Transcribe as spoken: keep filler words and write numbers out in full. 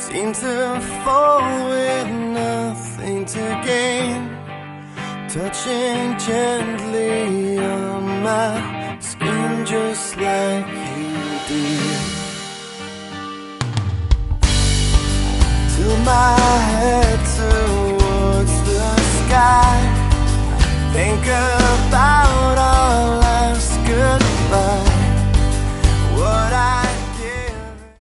seem to fall with nothing to gain, touching gently on my skin just like you did, till my